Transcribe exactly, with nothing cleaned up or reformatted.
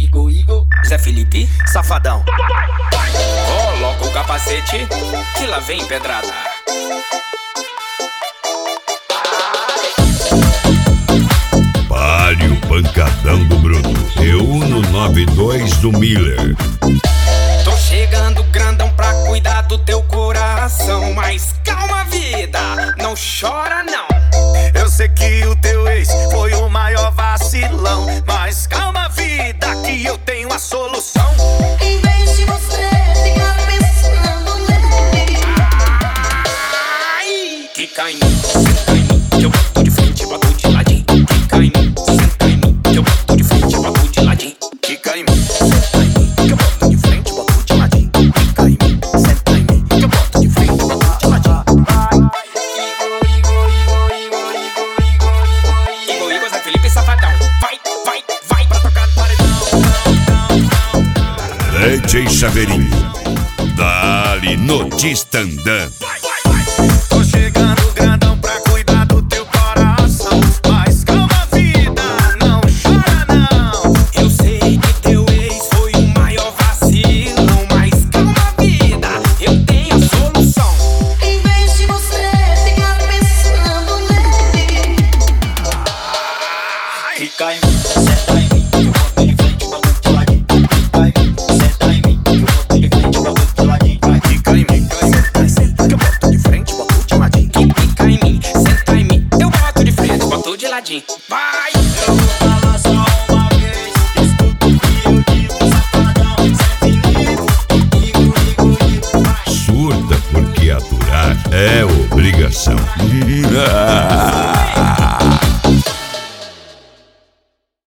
Igor, Igor, Zé Felipe, Safadão. coloca o capacete que lá vem pedrada. Pare o pancadão do Bruno. Reuno noventa e dois do Miller. Tô chegando grandão pra cuidar do teu coração, mas calma, vida, não chora não. Eu sei que o teu ex foi o maior vacilão, mas calma, vida, que eu tenho a solução. Em vez de você ficar pensando nele, Ai, quica em mim, senta em mim, que eu boto de frente, boto de ladinho. Quica em mim, senta em mim, que eu boto de frente, boto de ladinho. Quica em mim, senta em mim, que eu boto de frente, boto de ladinho. Quica em mim, senta em mim, que eu boto de frente, boto de ladinho. Igor, Igor, Zé Felipe, Safadão. Vai, vai, vai pra tocar no paredão. D J Chaveirinho. Dali no Tistandã. Tô chegando grandão pra cuidar do teu coração, mas calma, vida, não chora não. Eu sei que teu ex foi o maior vacilão, mas calma, vida, eu tenho a solução. em vez de você ficar pensando nele, Quica em mim, senta em mim, que eu boto de frente, boto de ladinho. Quica em mim, senta em mim, que eu boto de frente, boto de ladinho. Quica em mim, senta em mim, que eu boto de frente, boto de ladinho. Quica em mim, senta em mim, eu boto de frente, boto de ladinho. Vai!